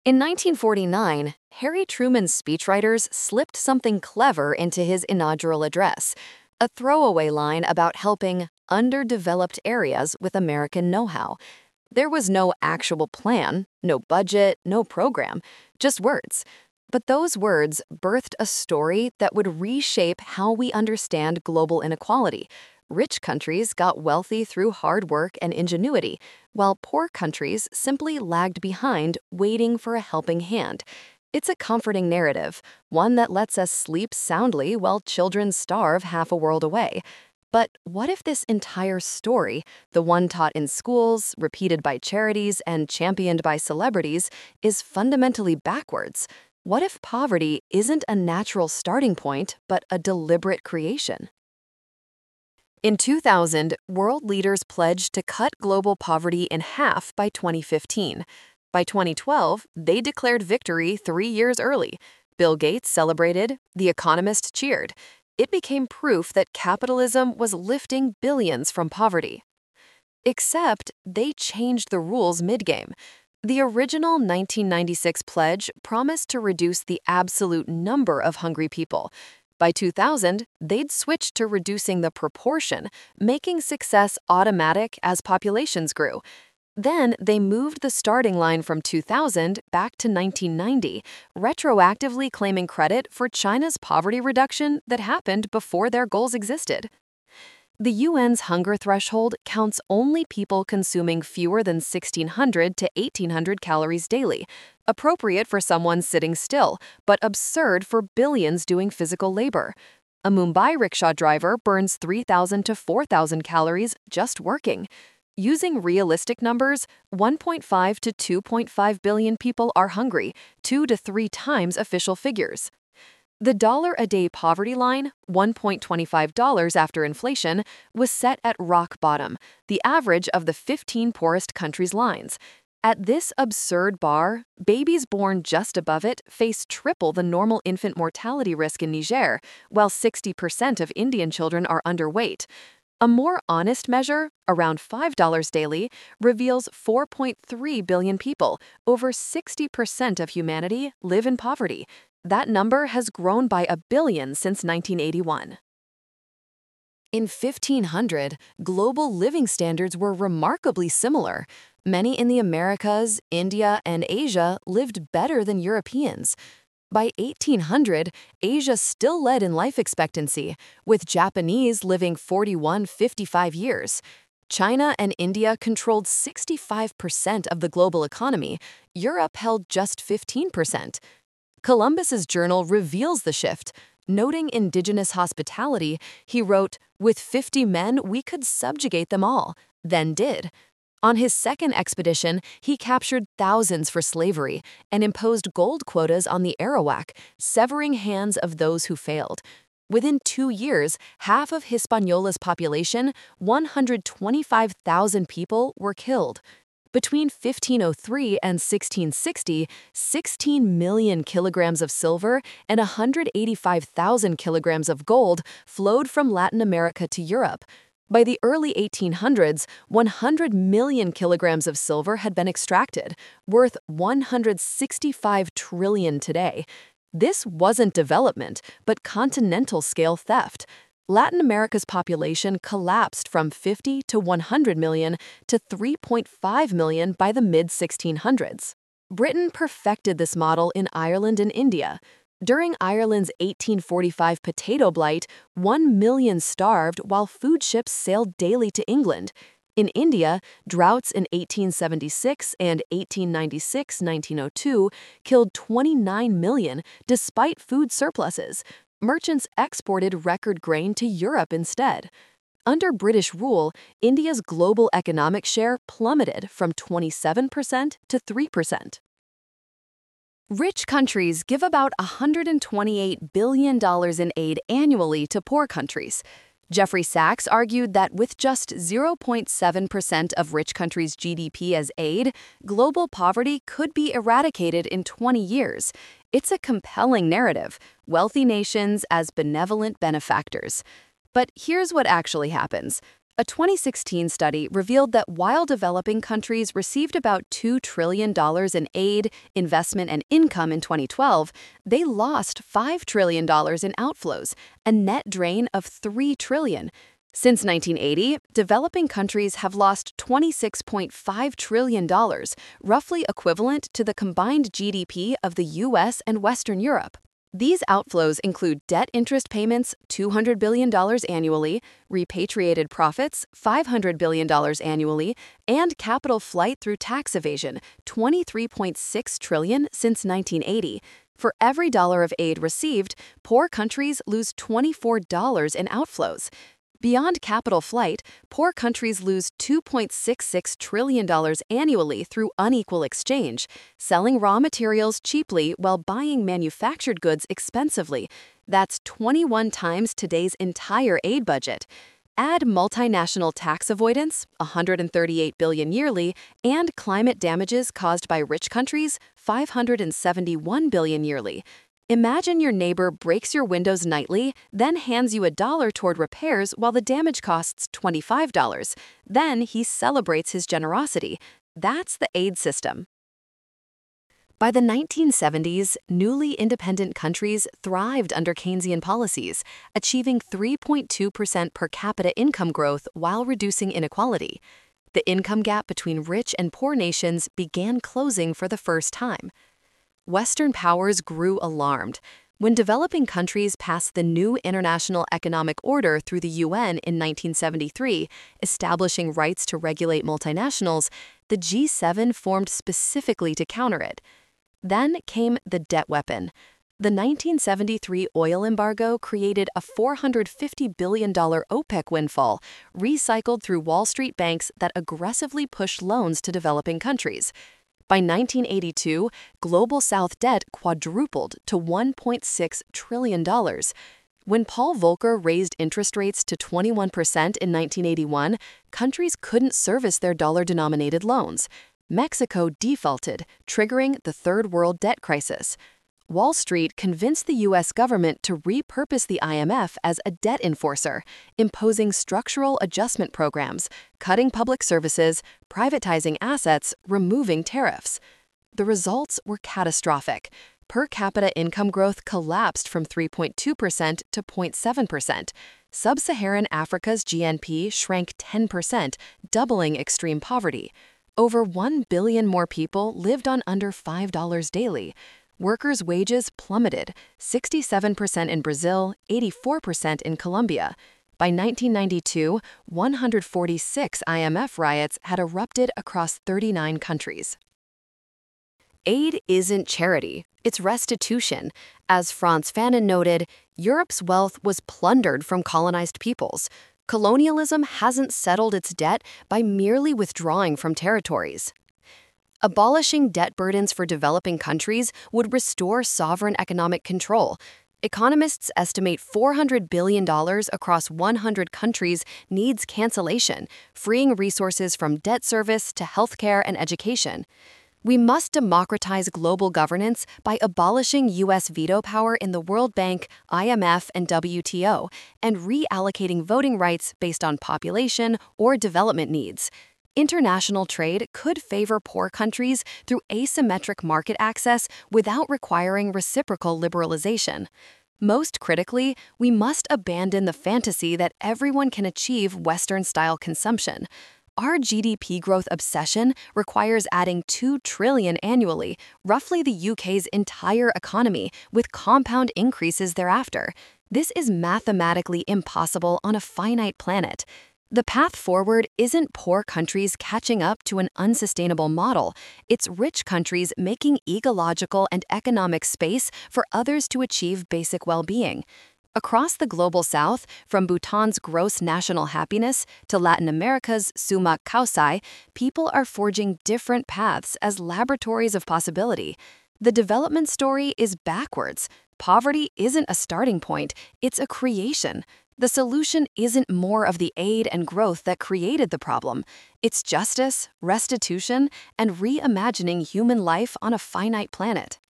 In 1949, Harry Truman's speechwriters slipped something clever into his inaugural address, a throwaway line about helping underdeveloped areas with American know-how. There was no actual plan, no budget, no program, just words. But those words birthed a story that would reshape how we understand global inequality. Rich countries got wealthy through hard work and ingenuity, while poor countries simply lagged behind, waiting for a helping hand. It's a comforting narrative, one that lets us sleep soundly while children starve half a world away. But what if this entire story, the one taught in schools, repeated by charities, and championed by celebrities, is fundamentally backwards? What if poverty isn't a natural starting point, but a deliberate creation? In 2000, world leaders pledged to cut global poverty in half by 2015. By 2012, they declared victory 3 years early. Bill Gates celebrated, The Economist cheered. It became proof that capitalism was lifting billions from poverty. Except they changed the rules mid-game. The original 1996 pledge promised to reduce the absolute number of hungry people. By 2000, they'd switched to reducing the proportion, making success automatic as populations grew. Then they moved the starting line from 2000 back to 1990, retroactively claiming credit for China's poverty reduction that happened before their goals existed. The UN's hunger threshold counts only people consuming fewer than 1,600 to 1,800 calories daily, appropriate for someone sitting still, but absurd for billions doing physical labor. A Mumbai rickshaw driver burns 3,000 to 4,000 calories just working. Using realistic numbers, 1.5 to 2.5 billion people are hungry, 2 to 3 times official figures. The dollar-a-day poverty line, $1.25 after inflation, was set at rock bottom, the average of the 15 poorest countries' lines. At this absurd bar, babies born just above it face triple the normal infant mortality risk in Niger, while 60% of Indian children are underweight. A more honest measure, around $5 daily, reveals 4.3 billion people, over 60% of humanity, live in poverty. That number has grown by a billion since 1981. In 1500, global living standards were remarkably similar. Many in the Americas, India, and Asia lived better than Europeans. By 1800, Asia still led in life expectancy, with Japanese living 41-55 years. China and India controlled 65% of the global economy. Europe held just 15%. Columbus's journal reveals the shift. Noting indigenous hospitality, he wrote, "With 50 men, we could subjugate them all," then did. On his second expedition, he captured thousands for slavery and imposed gold quotas on the Arawak, severing hands of those who failed. Within 2 years, half of Hispaniola's population, 125,000 people, were killed. Between 1503 and 1660, 16 million kilograms of silver and 185,000 kilograms of gold flowed from Latin America to Europe. By the early 1800s, 100 million kilograms of silver had been extracted, worth 165 trillion today. This wasn't development, but continental-scale theft. Latin America's population collapsed from 50 to 100 million to 3.5 million by the mid-1600s. Britain perfected this model in Ireland and India. During Ireland's 1845 potato blight, 1 million starved while food ships sailed daily to England. In India, droughts in 1876 and 1896-1902 killed 29 million despite food surpluses. Merchants exported record grain to Europe instead. Under British rule, India's global economic share plummeted from 27% to 3%. Rich countries give about $128 billion in aid annually to poor countries. Jeffrey Sachs argued that with just 0.7% of rich countries' GDP as aid, global poverty could be eradicated in 20 years. It's a compelling narrative, wealthy nations as benevolent benefactors. But here's what actually happens. A 2016 study revealed that while developing countries received about $2 trillion in aid, investment, and income in 2012, they lost $5 trillion in outflows, a net drain of $3 trillion. Since 1980, developing countries have lost $26.5 trillion, roughly equivalent to the combined GDP of the US and Western Europe. These outflows include debt interest payments, $200 billion annually, repatriated profits, $500 billion annually, and capital flight through tax evasion, $23.6 trillion since 1980. For every dollar of aid received, poor countries lose $24 in outflows. Beyond capital flight, poor countries lose $2.66 trillion annually through unequal exchange, selling raw materials cheaply while buying manufactured goods expensively. That's 21 times today's entire aid budget. Add multinational tax avoidance, $138 billion yearly, and climate damages caused by rich countries, $571 billion yearly. Imagine your neighbor breaks your windows nightly, then hands you $1 toward repairs while the damage costs $25. Then he celebrates his generosity. That's the aid system. By the 1970s, newly independent countries thrived under Keynesian policies, achieving 3.2% per capita income growth while reducing inequality. The income gap between rich and poor nations began closing for the first time. Western powers grew alarmed. When developing countries passed the new International Economic Order through the UN in 1973, establishing rights to regulate multinationals, the G7 formed specifically to counter it. Then came the debt weapon. The 1973 oil embargo created a $450 billion OPEC windfall, recycled through Wall Street banks that aggressively pushed loans to developing countries. By 1982, Global South debt quadrupled to $1.6 trillion. When Paul Volcker raised interest rates to 21% in 1981, countries couldn't service their dollar-denominated loans. Mexico defaulted, triggering the Third World Debt Crisis. Wall Street convinced the U.S. government to repurpose the IMF as a debt enforcer, imposing structural adjustment programs, cutting public services, privatizing assets, removing tariffs. The results were catastrophic. Per capita income growth collapsed from 3.2% to 0.7%. Sub-Saharan Africa's GNP shrank 10%, doubling extreme poverty. Over 1 billion more people lived on under $5 daily. Workers' wages plummeted, 67% in Brazil, 84% in Colombia. By 1992, 146 IMF riots had erupted across 39 countries. Aid isn't charity, it's restitution. As Frantz Fanon noted, Europe's wealth was plundered from colonized peoples. Colonialism hasn't settled its debt by merely withdrawing from territories. Abolishing debt burdens for developing countries would restore sovereign economic control. Economists estimate $400 billion across 100 countries needs cancellation, freeing resources from debt service to healthcare and education. We must democratize global governance by abolishing U.S. veto power in the World Bank, IMF, and WTO, and reallocating voting rights based on population or development needs. International trade could favor poor countries through asymmetric market access without requiring reciprocal liberalization. Most critically, we must abandon the fantasy that everyone can achieve Western-style consumption. Our GDP growth obsession requires adding $2 trillion annually, roughly the UK's entire economy, with compound increases thereafter. This is mathematically impossible on a finite planet. The path forward isn't poor countries catching up to an unsustainable model. It's rich countries making ecological and economic space for others to achieve basic well-being. Across the global south, from Bhutan's gross national happiness to Latin America's summa causae, people are forging different paths as laboratories of possibility. The development story is backwards. Poverty isn't a starting point, it's a creation. The solution isn't more of the aid and growth that created the problem. It's justice, restitution, and reimagining human life on a finite planet.